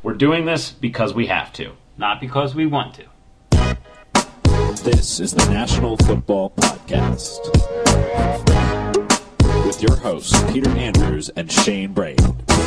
We're doing this because we have to. Not because we want to. This is the National Football Podcast with your hosts, Peter Andrews and Shane Braid.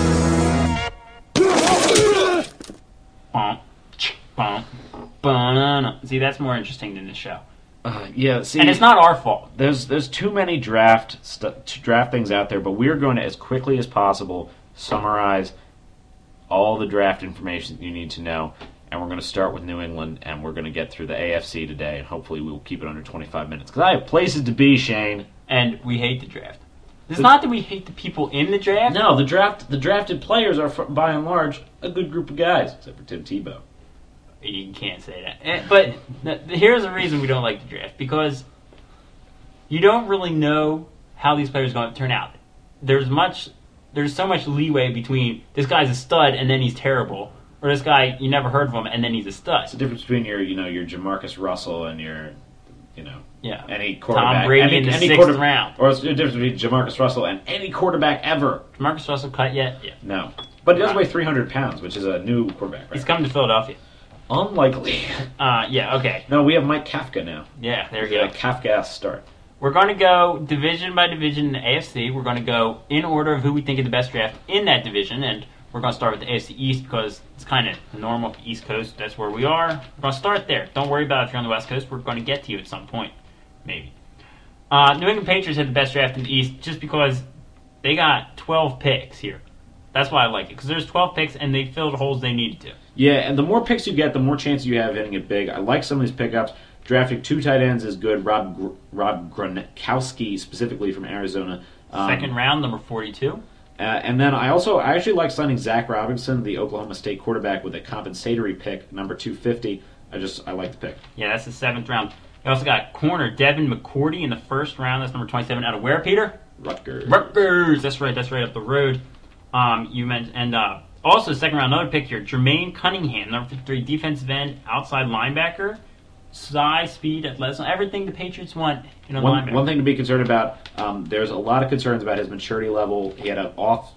See, that's more interesting than this show. Yeah, see, and it's not our fault. There's too many draft things out there, but we're going to, as quickly as possible, summarize all the draft information that you need to know. And we're going to start with New England, and we're going to get through the AFC today, and hopefully we will keep it under 25 minutes. Because I have places to be, Shane. And we hate the draft. It's not that we hate the people in the draft. No, the drafted players are, by and large, a good group of guys, except for Tim Tebow. You can't say that. But here's the reason we don't like the draft. Because you don't really know how these players are going to turn out. There's so much leeway between this guy's a stud and then he's terrible, or this guy, you never heard of him, and then he's a stud. It's the difference between your Jamarcus Russell and your, any quarterback. Tom Brady in the sixth round. Or it's the difference between Jamarcus Russell and any quarterback ever. Jamarcus Russell cut yet? Yeah. No. But he does weigh 300 pounds, which is a new quarterback, right? He's coming to Philadelphia. Unlikely. Yeah, okay. No, we have Mike Kafka now. Yeah, there you go. A Kafka start. We're going to go division by division in the AFC. We're going to go in order of who we think is the best draft in that division, and we're going to start with the AFC East because it's kind of normal for the East Coast. That's where we are. We're going to start there. Don't worry about if you're on the West Coast. We're going to get to you at some point, maybe. New England Patriots had the best draft in the East just because they got 12 picks here. That's why I like it, because there's 12 picks, and they filled holes they needed to. Yeah, and the more picks you get, the more chance you have of hitting it big. I like some of these pickups. Drafting 2 tight ends is good. Rob Gronkowski, specifically from Arizona. Second round, number 42. And then I actually like signing Zach Robinson, the Oklahoma State quarterback, with a compensatory pick, number 250. I like the pick. Yeah, that's the 7th round. You also got corner Devin McCourty in the 1st round. That's number 27 out of where, Peter? Rutgers. That's right up the road. You mentioned, and also 2nd round, another pick here, Jermaine Cunningham, number 53, defensive end, outside linebacker. Size, speed, athleticism, everything the Patriots want in a linebacker. One thing to be concerned about, there's a lot of concerns about his maturity level. He had an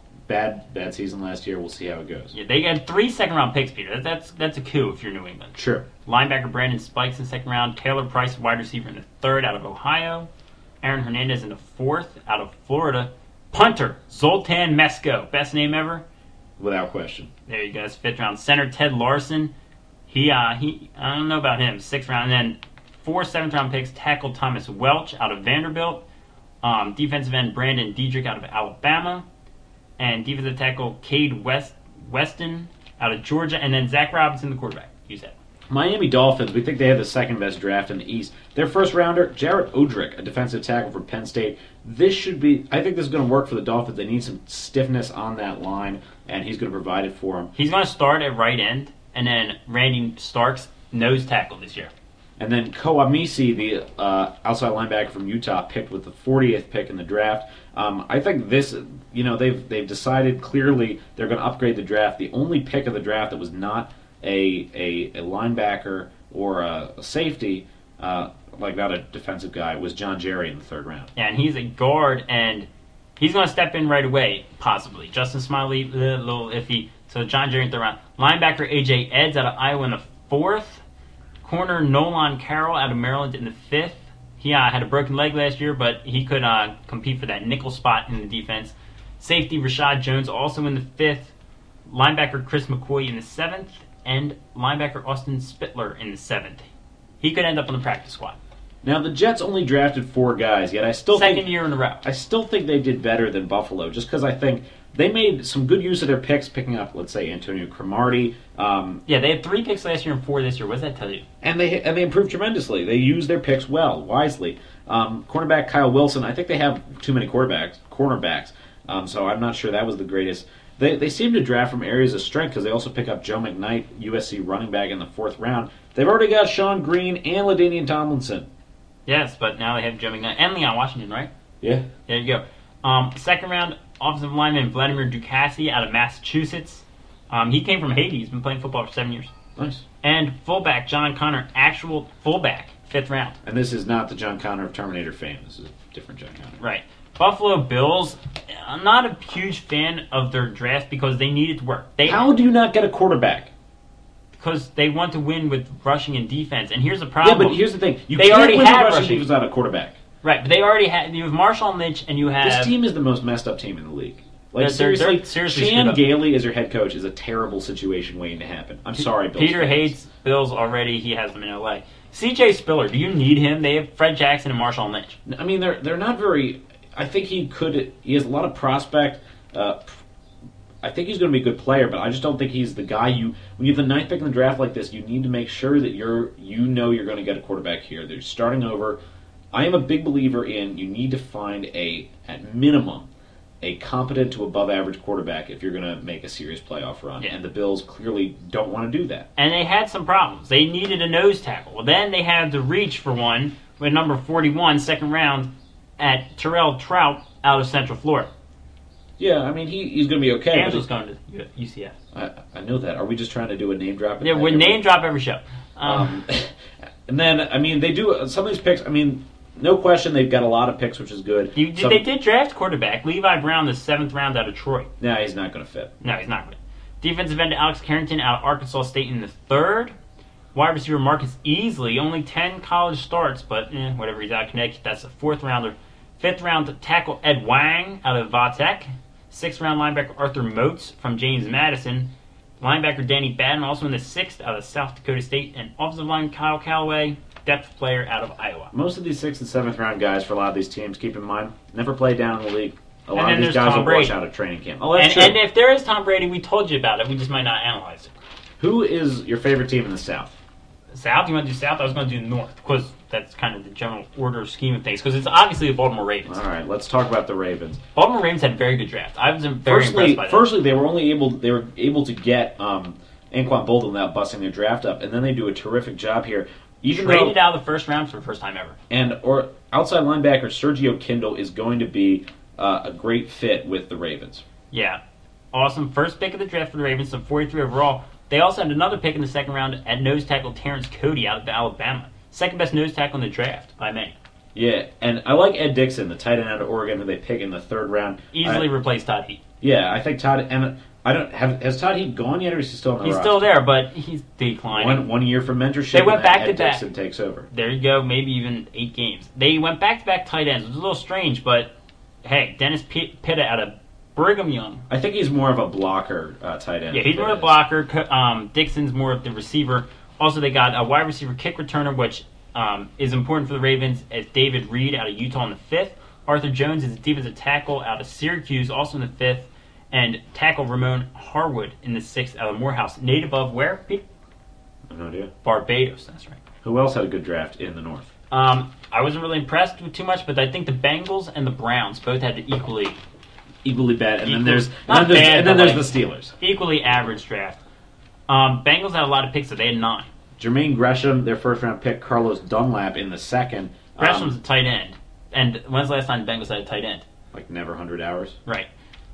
bad season last year. We'll see how it goes. Yeah, they had 3 second-round picks, Peter. That's a coup if you're New England. Sure. Linebacker Brandon Spikes in the 2nd round. Taylor Price, wide receiver, in the 3rd out of Ohio. Aaron Hernandez in the 4th out of Florida. Punter, Zoltan Mesko. Best name ever? Without question. There you go. 5th round. Center Ted Larson. He I don't know about him. 6th round. And then 4 7th-round picks. Tackle Thomas Welch out of Vanderbilt. Defensive end Brandon Diedrich out of Alabama. And defensive tackle Cade Weston out of Georgia. And then Zach Robinson, the quarterback. You said. Miami Dolphins, we think they have the 2nd best draft in the East. Their 1st rounder, Jared Odrick, a defensive tackle from Penn State. I think this is going to work for the Dolphins. They need some stiffness on that line, and he's going to provide it for them. He's going to start at right end, and then Randy Starks, nose tackle this year. And then Kawamisi, the outside linebacker from Utah, picked with the 40th pick in the draft. I think this, they've decided clearly they're going to upgrade the draft. The only pick of the draft that was not a linebacker or a safety, like not a defensive guy, was John Jerry in the 3rd round. Yeah, and he's a guard, and he's going to step in right away, possibly. Justin Smiley, a little iffy. So John Jerry in the 3rd round. Linebacker A.J. Eds out of Iowa in the 4th. Corner Nolan Carroll out of Maryland in the 5th. He had a broken leg last year, but he could compete for that nickel spot in the defense. Safety Rashad Jones also in the 5th. Linebacker Chris McCoy in the 7th. And linebacker Austin Spittler in the 7th. He could end up on the practice squad. Now, the Jets only drafted 4 guys, yet I still Second year in a row. I still think they did better than Buffalo, just because I think they made some good use of their picks, picking up, let's say, Antonio Cromartie. Yeah, they had 3 picks last year and 4 this year. What does that tell you? And they improved tremendously. They used their picks well, wisely. Cornerback Kyle Wilson, I think they have too many cornerbacks, so I'm not sure that was the greatest. They seem to draft from areas of strength because they also pick up Joe McKnight, USC running back, in the 4th round. They've already got Sean Green and LaDainian Tomlinson. Yes, but now they have Joe McKnight and Leon Washington, right? Yeah. There you go. 2nd round, offensive lineman Vladimir Ducassi out of Massachusetts. He came from Haiti. He's been playing football for 7 years. Nice. And fullback John Connor, actual fullback, 5th round. And this is not the John Connor of Terminator fame. This is a different John Connor. Right. Buffalo Bills, I'm not a huge fan of their draft because they need it to work. How do you not get a quarterback? Because they want to win with rushing and defense. And here's the Yeah, problem. but here's the thing. You They can't already win had a rushing rushing. defense without a quarterback. Right, but they already had. You have Marshawn Lynch and you have. This team is the most messed up team in the league. Like, They're seriously, seriously Chan screwed up. Gailey as your head coach is a terrible situation waiting to happen. I'm sorry, Bills Peter fans. hates Bills already. He has them in LA. CJ Spiller, do you need him? They have Fred Jackson and Marshawn Lynch. I mean, they're not very. I think he could. He has a lot of prospect. I think he's going to be a good player, but I just don't think he's the guy you. When you have the ninth pick in the draft like this, you need to make sure that you're going to get a quarterback here. They're starting over. I am a big believer in you need to find at minimum a competent to above average quarterback if you're going to make a serious playoff run. Yeah. And the Bills clearly don't want to do that. And they had some problems. They needed a nose tackle. Well, then they had to reach for one with number 41, second round, at Terrell Trout out of Central Florida. Yeah, I mean he's going to be okay. Angela's going to UCF. I know that. Are we just trying to do a name drop? Yeah, we name drop every show. And then I mean they do some of these picks. I mean, no question they've got a lot of picks, which is good. They did draft quarterback Levi Brown, the 7th round out of Troy. Nah, he's not going to fit. No, he's not good. Defensive end Alex Carrington out of Arkansas State in the 3rd. Wide receiver Marcus Easley, only 10 college starts, but whatever, he's out of Connecticut. That's a 4th rounder. 5th round tackle Ed Wang out of Vatech. 6th round linebacker Arthur Moats from James Madison. Linebacker Danny Batten, also in the 6th out of South Dakota State. And offensive line Kyle Callaway, depth player out of Iowa. Most of these 6th and 7th round guys for a lot of these teams, keep in mind, never played down in the league. A lot of these guys will wash out of training camp. Oh, that's true. And if there is Tom Brady, we told you about it. We just might not analyze it. Who is your favorite team in the South? South? You want to do South? I was going to do North because that's kind of the general order scheme of things. Because it's obviously the Baltimore Ravens. All right, let's talk about the Ravens. Baltimore Ravens had a very good draft. I was very impressed by that. Firstly, they were able to get Anquan Bolden without busting their draft up, and then they do a terrific job here. Traded out of the 1st round for the first time ever. And outside linebacker Sergio Kindle is going to be a great fit with the Ravens. Yeah, awesome. First pick of the draft for the Ravens, so 43 overall. They also had another pick in the 2nd round at nose tackle Terrence Cody out of Alabama. 2nd best nose tackle in the draft by many. Yeah, and I like Ed Dixon, the tight end out of Oregon, who they pick in the 3rd round. Easily replaced Todd Heap. Yeah, I think Todd. And I don't has Todd Heap gone yet, or is he still on the He's roster? still there, but he's declining. One year for mentorship. They went and back Ed to back. Dixon takes over. There you go. Maybe even 8 games. They went back-to-back tight ends. It was a little strange, but hey, Dennis Pitta out of Brigham Young. I think he's more of a blocker tight end. Yeah, he's more of a blocker. Dixon's more of the receiver. Also, they got a wide receiver kick returner, which is important for the Ravens, as David Reed out of Utah in the 5th. Arthur Jones is a defensive tackle out of Syracuse, also in the 5th. And tackle Ramon Harwood in the 6th out of Morehouse. Native of where, Pete? I have no idea. Barbados, that's right. Who else had a good draft in the North? I wasn't really impressed with too much, but I think the Bengals and the Browns both had the Equally bad, and then there's the Steelers. Equally average draft. Bengals had a lot of picks, so they had 9. Jermaine Gresham, their 1st round pick, Carlos Dunlap in the 2nd. Gresham's a tight end. And when's the last time the Bengals had a tight end? Like never 100 hours. Right.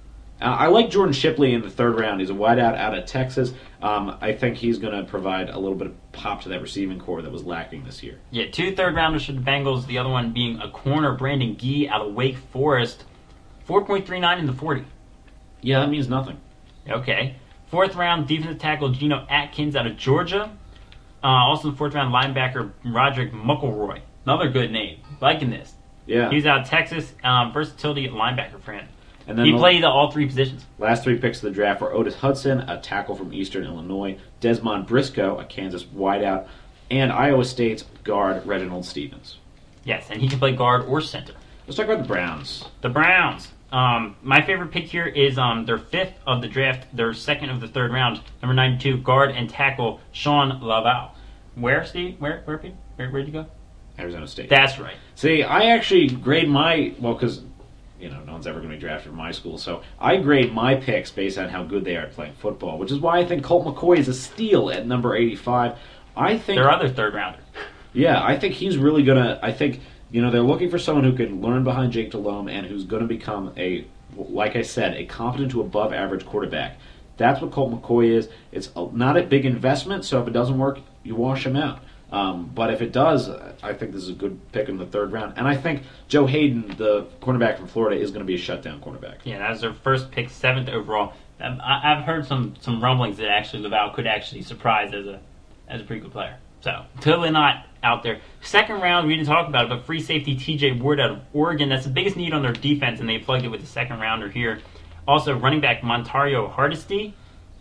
I like Jordan Shipley in the 3rd round. He's a wideout out of Texas. I think he's going to provide a little bit of pop to that receiving core that was lacking this year. Yeah, 2 third-rounders for the Bengals. The other one being a corner, Brandon Gee out of Wake Forest. 4.39 in the 40. Yeah, that means nothing. Okay. 4th round defensive tackle Geno Atkins out of Georgia. Also in the 4th round linebacker Roderick Muckleroy. Another good name. Liking this. Yeah. He's out of Texas. Versatility at linebacker for him. And then he played all 3 positions. Last 3 picks of the draft were Otis Hudson, a tackle from Eastern Illinois, Desmond Briscoe, a Kansas wideout, and Iowa State's guard Reginald Stevens. Yes, and he can play guard or center. Let's talk about the Browns. The Browns. My favorite pick here is their 5th of the draft, their 2nd of the 3rd round, number 92, guard and tackle Sean Laval. Where, Steve? Where'd you go? Arizona State. That's right. See, I actually grade because no one's ever going to be drafted from my school, so I grade my picks based on how good they are at playing football, which is why I think Colt McCoy is a steal at number 85. I think their other 3rd rounder. Yeah, I think he's really going to. I think they're looking for someone who can learn behind Jake Delhomme and who's going to become like I said, a competent to above average quarterback. That's what Colt McCoy is. It's not a big investment, so if it doesn't work, you wash him out. But if it does, I think this is a good pick in the third round. And I think Joe Hayden, the cornerback from Florida, is going to be a shutdown cornerback. Yeah, that was their first pick, 7th overall. I've heard some rumblings that actually Laval could actually surprise as a pretty good player. So, totally not out there. Second round, we didn't talk about it, but free safety TJ Ward out of Oregon. That's the biggest need on their defense, and they plugged it with the second rounder here. Also, running back Montario Hardesty.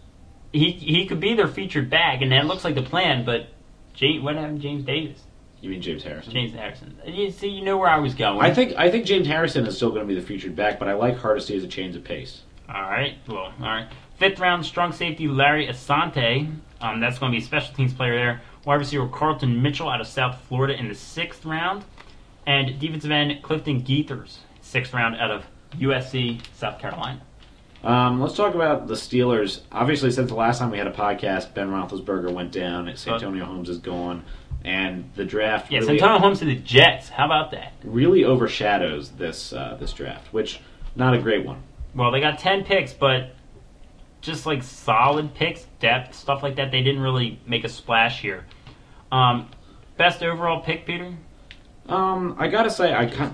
He could be their featured back, and that looks like the plan, but what happened to James Davis? You mean James Harrison? James Harrison. You know where I was going. I think James Harrison is still going to be the featured back, but I like Hardesty as a change of pace. All right. 5th round, strong safety Larry Asante. That's going to be a special teams player there. Wide receiver Carlton Mitchell out of South Florida in the 6th round. And defensive end Clifton Geethers, 6th round out of USC, South Carolina. Let's talk about the Steelers. Obviously, since the last time we had a podcast, Ben Roethlisberger went down, Santonio Holmes is gone, and the draft really, Santonio Holmes to the Jets. How about that? Really overshadows this draft, which not a great one. Well, they got 10 picks, but just like solid picks, depth, stuff like that. They didn't really make a splash here. Best overall pick, Peter? I gotta say,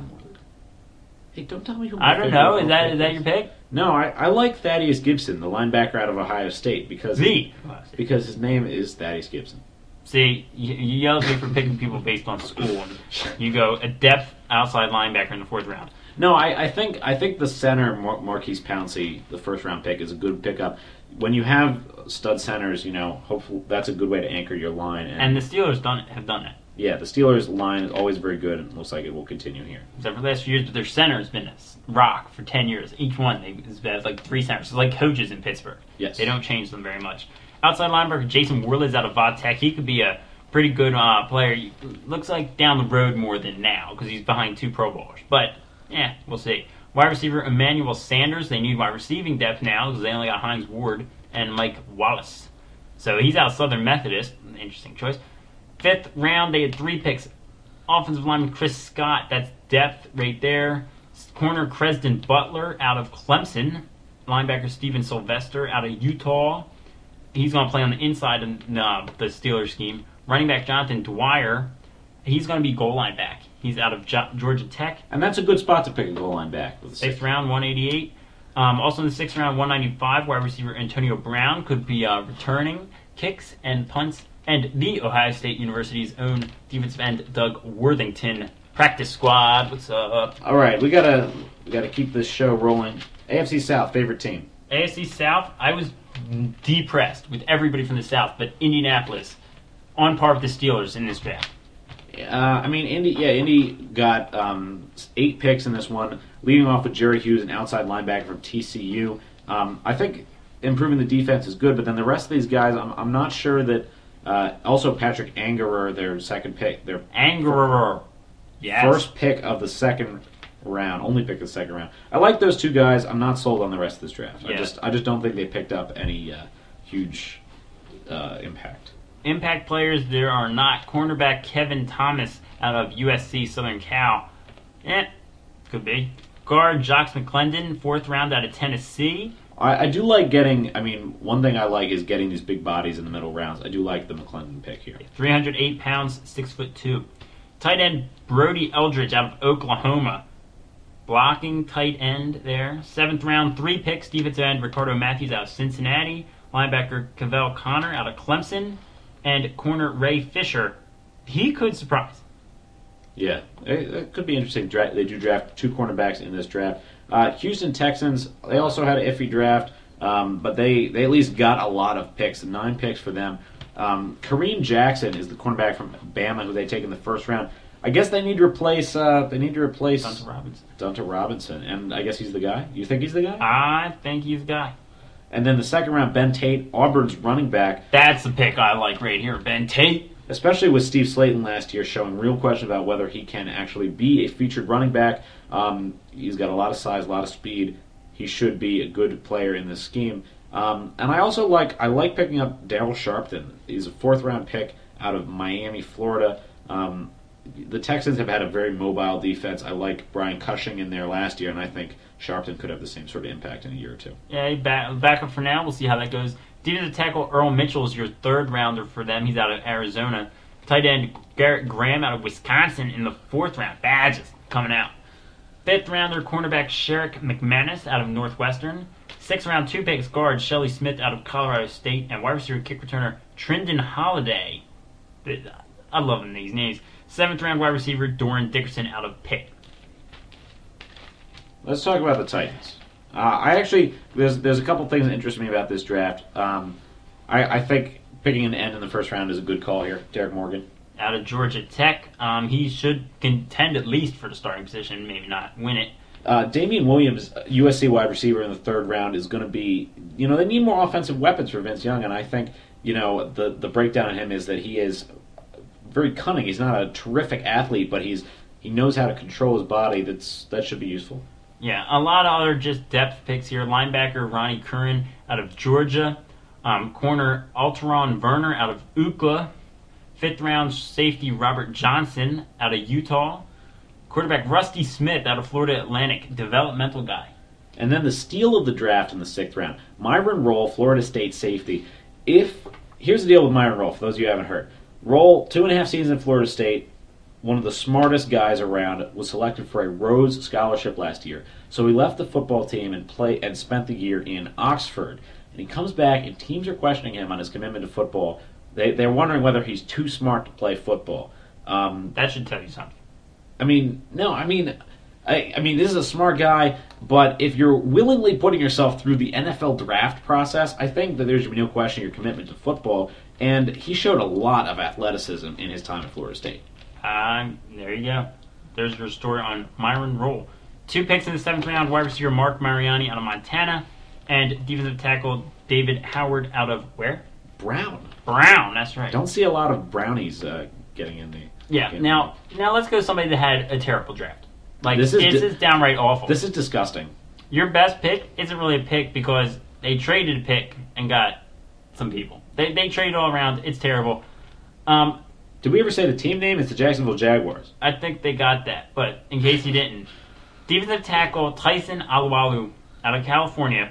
Hey, don't tell me who. I don't know. Is that your pick? No, I like Thaddeus Gibson, the linebacker out of Ohio State, because his name is Thaddeus Gibson. See, you yell at me for picking people based on school, and you go a depth outside linebacker in the 4th round. No, I think the center Marquise Pouncey, the 1st round pick, is a good pickup. When you have stud centers, hopefully that's a good way to anchor your line. And the Steelers have done that. Yeah, the Steelers' line is always very good, and looks like it will continue here. Except for the last few years, but their center has been a rock for 10 years. Each one has like 3 centers. It's like coaches in Pittsburgh. Yes. They don't change them very much. Outside linebacker Jason Worley's out of Vatech. He could be a pretty good player. Looks like down the road more than now because he's behind 2 Pro Bowlers. But, we'll see. Wide receiver Emmanuel Sanders. They need wide receiving depth now because they only got Hines Ward and Mike Wallace. So he's out of Southern Methodist. Interesting choice. 5th round, they had 3 picks. Offensive lineman Chris Scott, that's depth right there. Corner Cresden Butler out of Clemson. Linebacker Steven Sylvester out of Utah. He's going to play on the inside of the Steelers scheme. Running back Jonathan Dwyer, he's going to be goal line back. He's out of Georgia Tech. And that's a good spot to pick a goal line back. 6th round, 188. Also in the 6th round, 195, wide receiver Antonio Brown could be returning kicks and punts. And the Ohio State University's own defensive end, Doug Worthington. Practice squad, what's up? All right, we gotta keep this show rolling. AFC South, favorite team? AFC South, I was depressed with everybody from the South, but Indianapolis, on par with the Steelers in this draft. Indy got 8 picks in this one, leading off with Jerry Hughes, an outside linebacker from TCU. I think improving the defense is good, but then the rest of these guys, I'm not sure that. Also, Patrick Angerer, their second pick. Their yes. First pick of the 2nd round. Only pick of the 2nd round. I like those 2 guys. I'm not sold on the rest of this draft. Yeah. I just don't think they picked up any huge impact. Impact players there are not. Cornerback Kevin Thomas out of USC Southern Cal. Could be. Guard Jocks McClendon, 4th round out of Tennessee. I do like getting, one thing I like is getting these big bodies in the middle rounds. I do like the McClendon pick here. 308 pounds, 6'2". Tight end Brody Eldridge out of Oklahoma. Blocking tight end there. 7th round, 3 picks. Defensive end Ricardo Matthews out of Cincinnati. Linebacker Cavell Connor out of Clemson. And corner Ray Fisher. He could surprise. Yeah, it could be interesting. They do draft 2 cornerbacks in this draft. Houston Texans, they also had an iffy draft, but they at least got a lot of picks, 9 picks for them. Kareem Jackson is the cornerback from Bama who they take in the 1st round. I guess they need to replace Dunta Robinson, and I guess he's the guy. You think he's the guy? I think he's the guy. And then the 2nd round, Ben Tate, Auburn's running back. That's the pick I like right here, Ben Tate. Especially with Steve Slayton last year showing real question about whether he can actually be a featured running back. He's got a lot of size, a lot of speed. He should be a good player in this scheme. And I also like picking up Darryl Sharpton. He's a 4th round pick out of Miami, Florida. The Texans have had a very mobile defense. I like Brian Cushing in there last year, and I think Sharpton could have the same sort of impact in a year or 2. Yeah, back up for now. We'll see how that goes. Defensive tackle Earl Mitchell is your 3rd rounder for them. He's out of Arizona. Tight end Garrett Graham out of Wisconsin in the 4th round. Badges coming out. 5th rounder cornerback Sherrick McManus out of Northwestern. 6th round 2 picks guard Shelley Smith out of Colorado State. And wide receiver kick returner Trindon Holiday. I love these names. 7th round wide receiver Doran Dickerson out of Pitt. Let's talk about the Titans. There's a couple things that interest me about this draft. I think picking an end in the 1st round is a good call here. Derek Morgan. Out of Georgia Tech. He should contend at least for the starting position, maybe not win it. Damian Williams, USC wide receiver in the 3rd round, is going to be, they need more offensive weapons for Vince Young, and I think, the breakdown in him is that he is very cunning. He's not a terrific athlete, but he knows how to control his body. That should be useful. Yeah, a lot of other just depth picks here. Linebacker Ronnie Curran out of Georgia. Corner Alteron Werner out of UCLA. 5th round safety Robert Johnson out of Utah. Quarterback Rusty Smith out of Florida Atlantic, developmental guy. And then the steal of the draft in the 6th round, Myron Rolle, Florida State safety. Here's the deal with Myron Rolle, for those of you who haven't heard. Rolle, 2.5 seasons at Florida State, one of the smartest guys around, was selected for a Rhodes Scholarship last year. So he left the football team and spent the year in Oxford. And he comes back, and teams are questioning him on his commitment to football. They're wondering whether he's too smart to play football. That should tell you something. This is a smart guy, but if you're willingly putting yourself through the NFL draft process, I think that there should be no question your commitment to football. And he showed a lot of athleticism in his time at Florida State. There you go. There's your story on Myron Rolle. 2 picks in the 7th round, wide receiver Mark Mariani out of Montana, and defensive tackle David Howard out of where? Brown, that's right. Don't see a lot of brownies getting in the... Yeah, now let's go to somebody that had a terrible draft. This is downright awful. This is disgusting. Your best pick isn't really a pick because they traded a pick and got some people. They traded all around. It's terrible. Did we ever say the team name? It's the Jacksonville Jaguars. I think they got that, but in case you didn't, defensive tackle Tyson Alualu out of California.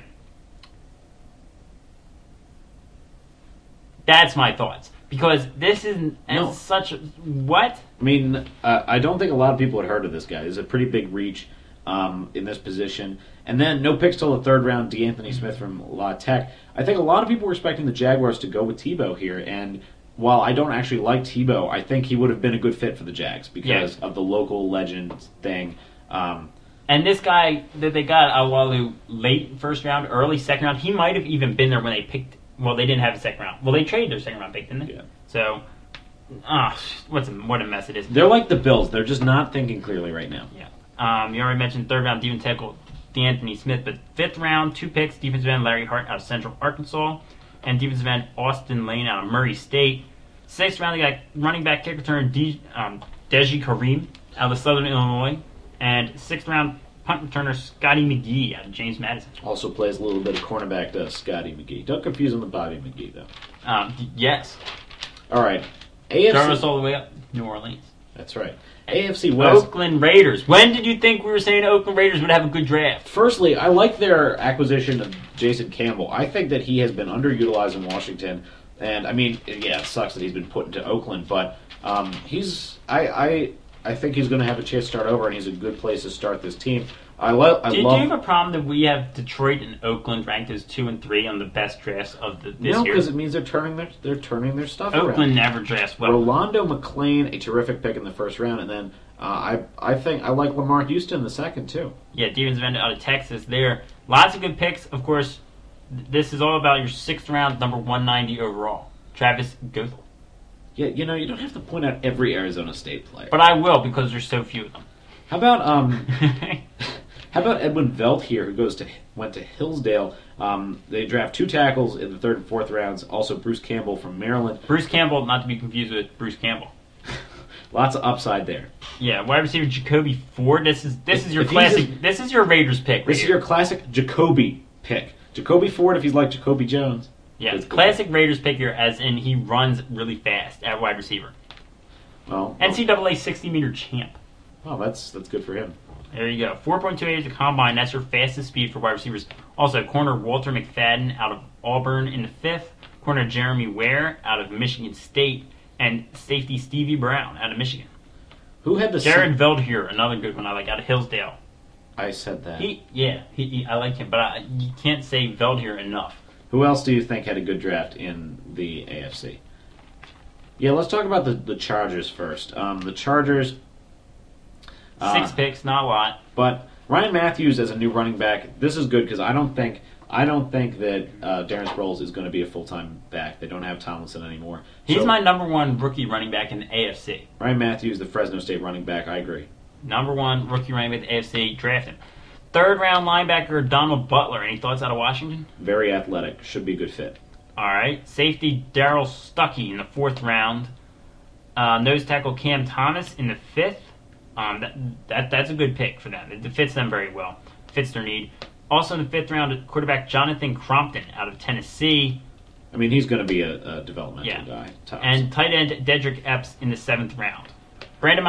That's my thoughts. Because this is such a... What? I don't think a lot of people had heard of this guy. There's a pretty big reach in this position. And then no picks till the 3rd round, DeAnthony Smith from La Tech. I think a lot of people were expecting the Jaguars to go with Tebow here. And while I don't actually like Tebow, I think he would have been a good fit for the Jags because of the local legend thing. And this guy that they got, Alualu, late 1st round, early 2nd round, he might have even been there when they picked... Well, they didn't have a 2nd round. Well, they traded their 2nd round pick, didn't they? Yeah. So, what a mess it is. They're like the Bills. They're just not thinking clearly right now. Yeah. You already mentioned 3rd round defensive tackle DeAnthony Smith, but 5th round, 2 picks, defensive end Larry Hart out of Central Arkansas, and defensive end Austin Lane out of Murray State. 6th round, they got running back kick return Deji Kareem out of Southern Illinois, and 6th round punt returner Scotty McGee out of James Madison. Also plays a little bit of cornerback to Scotty McGee. Don't confuse him with Bobby McGee, though. Yes. All right. AFC. Jarvis all the way up New Orleans. That's right. AFC West. Oakland Raiders. When did you think we were saying Oakland Raiders would have a good draft? Firstly, I like their acquisition of Jason Campbell. I think that he has been underutilized in Washington. And, it sucks that he's been put into Oakland, but I think he's going to have a chance to start over, and he's a good place to start this team. Do you have a problem that we have Detroit and Oakland ranked as 2 and 3 on the best drafts of this year? No, because it means they're turning their stuff around. Oakland never drafts well. Rolando McClain, a terrific pick in the 1st round, and then I think I like Lamar Houston in the 2nd too. Yeah, defensive end out of Texas. There, lots of good picks. Of course, this is all about your 6th round, number 190 overall, Travis Goethel. Yeah, you don't have to point out every Arizona State player. But I will because there's so few of them. How about Edwin Velt here, who went to Hillsdale? They draft 2 tackles in the 3rd and 4th rounds. Also, Bruce Campbell from Maryland. Bruce Campbell, not to be confused with Bruce Campbell. Lots of upside there. Yeah, wide receiver Jacoby Ford. This is your classic. This is your Raiders pick. This is your classic Jacoby pick. Jacoby Ford, if he's like Jacoby Jones. Yeah, classic Raiders pick here, as in he runs really fast at wide receiver. Well, NCAA 60-meter champ. Oh, that's good for him. There you go. 4.28 is the combine. That's your fastest speed for wide receivers. Also, corner Walter McFadden out of Auburn in the 5th. Corner Jeremy Ware out of Michigan State. and safety Stevie Brown out of Michigan. Who had the Jared Veldheer, another good one I like, out of Hillsdale. I said that. I like him, but you can't say Veldheer enough. Who else do you think had a good draft in the AFC? Yeah, let's talk about the Chargers first. The Chargers... 6 picks, not a lot. But Ryan Matthews as a new running back, this is good because I don't think that Darren Sproles is going to be a full-time back. They don't have Tomlinson anymore. He's my number one rookie running back in the AFC. Ryan Matthews, the Fresno State running back, I agree. Number one rookie running back in the AFC, draft him. Third round linebacker Donald Butler. Any thoughts out of Washington? Very athletic. Should be a good fit. All right. Safety Darryl Stuckey in the 4th round. Nose tackle Cam Thomas in the 5th. That's a good pick for them. It fits them very well. Fits their need. Also in the 5th round, quarterback Jonathan Crompton out of Tennessee. I mean, he's going to be a developmental guy. Tops. And tight end Dedrick Epps in the 7th round. Brandon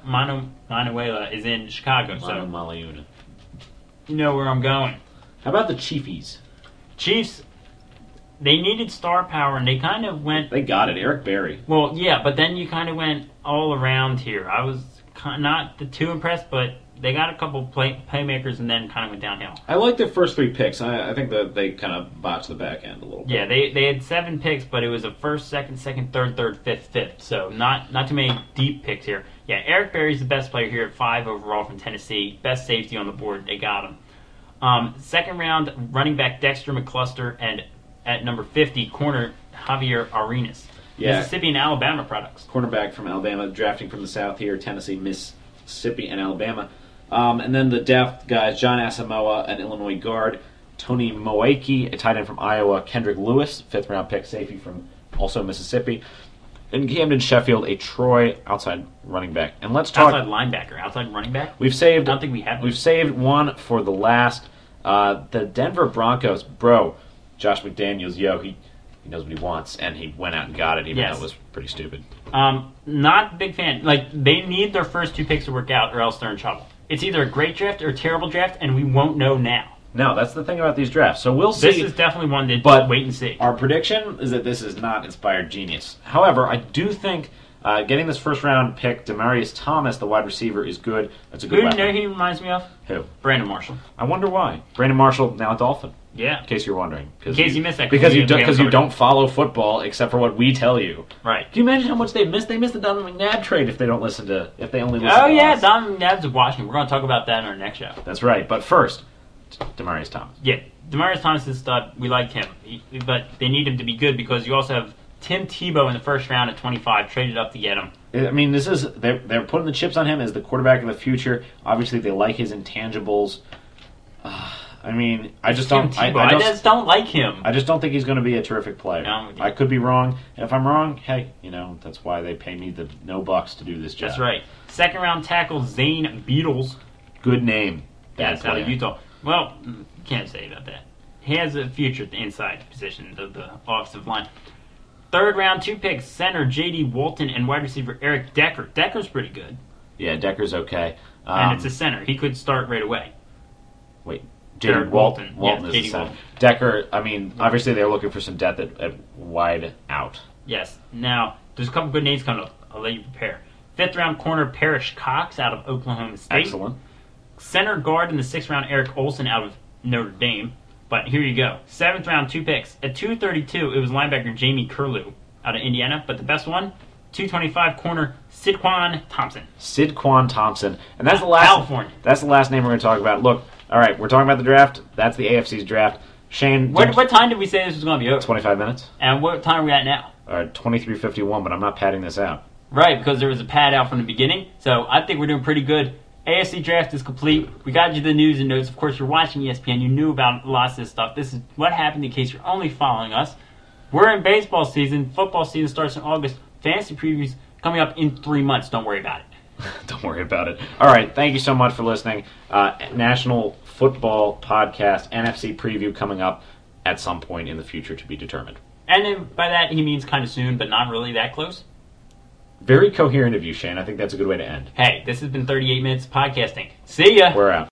Manuela is in Chicago, so Malayuna. You know where I'm going. How about the Chiefies? Chiefs, they needed star power, and they kind of went... They got it. Eric Berry. Well, yeah, but then you kind of went all around here. I was not too impressed, but they got a couple playmakers and then kind of went downhill. I like their first 3 picks. I think that they kind of botched the back end a little bit. Yeah, they had 7 picks, but it was a first, second, third, fifth. So not too many deep picks here. Yeah, Eric Berry's the best player here at 5 overall from Tennessee. Best safety on the board. They got him. 2nd round, running back Dexter McCluster, and at number 50, corner Javier Arenas. Yeah. Mississippi and Alabama products. Cornerback from Alabama, drafting from the South here, Tennessee, Mississippi, and Alabama. And then the depth guys, John Asamoah, an Illinois guard, Tony Moeki, a tight end from Iowa, Kendrick Lewis, 5th round pick safety from also Mississippi, and Camden Sheffield, a Troy outside running back. And let's talk outside linebacker, outside running back. We've saved. I don't think we have. We've saved one for the last. The Denver Broncos, bro. Josh McDaniels, he knows what he wants, and he went out and got it, even though it was pretty stupid. Not a big fan. Like, they need their first 2 picks to work out, or else they're in trouble. It's either a great draft or a terrible draft, and we won't know now. No, that's the thing about these drafts. So we'll see. This is definitely one to wait and see. Our prediction is that this is not inspired genius. However, I do think getting this first-round pick, Demaryius Thomas, the wide receiver, is good. That's a good weapon. Who do you know he reminds me of? Who? Brandon Marshall. I wonder why. Brandon Marshall, now a Dolphin. Yeah. In case you're wondering. In case you missed that. Because you don't follow football except for what we tell you. Right. Can you imagine how much they missed? They missed the Donovan McNabb trade if they only listen to us. Donovan McNabb's of Washington. We're going to talk about that in our next show. That's right. But first, Demaryius Thomas. Yeah. Demaryius Thomas is a stud. We like him. But they need him to be good because you also have Tim Tebow in the first round at 25, traded up to get him. I mean, they're putting the chips on him as the quarterback of the future. Obviously, they like his intangibles. I mean, I just don't like him. I just don't think he's going to be a terrific player. No, I could be wrong, and if I'm wrong, hey, that's why they pay me the no bucks to do this job. That's right. 2nd round tackle Zane Beadles. Good name. That's out of Utah. Well, can't say about that. He has a future at the inside position of the offensive line. 3rd round, 2 picks, center J.D. Walton and wide receiver Eric Decker. Decker's pretty good. Yeah, Decker's okay. And it's a center. He could start right away. Wait. J.D. Walton. Walton is the center. Decker, I mean, obviously they're looking for some depth at wide out. Yes. Now, there's a couple good names coming up. I'll let you prepare. 5th round corner Parrish Cox out of Oklahoma State. Excellent. Center guard in the 6th round Eric Olson out of Notre Dame. But here you go. 7th round, 2 picks. At 232, it was linebacker Jamie Curlew out of Indiana. But the best one, 225 corner Sidquan Thompson. Sidquan Thompson. And that's the last California. That's the last name we're going to talk about. Look, all right, we're talking about the draft. That's the AFC's draft. Shane, what time did we say this was going to be over? 25 minutes. And what time are we at now? 23:51, but I'm not padding this out. Right, because there was a pad out from the beginning. So I think we're doing pretty good. AFC draft is complete. We got you the news and notes. Of course, you're watching ESPN. You knew about lots of this stuff. This is what happened in case you're only following us. We're in baseball season. Football season starts in August. Fantasy previews coming up in 3 months. Don't worry about it. Don't worry about it. All right, thank you so much for listening. National Football Podcast, NFC preview coming up at some point in the future to be determined. And then by that, he means kind of soon, but not really that close. Very coherent of you, Shane. I think that's a good way to end. Hey, this has been 38 Minutes of Podcasting. See ya! We're out.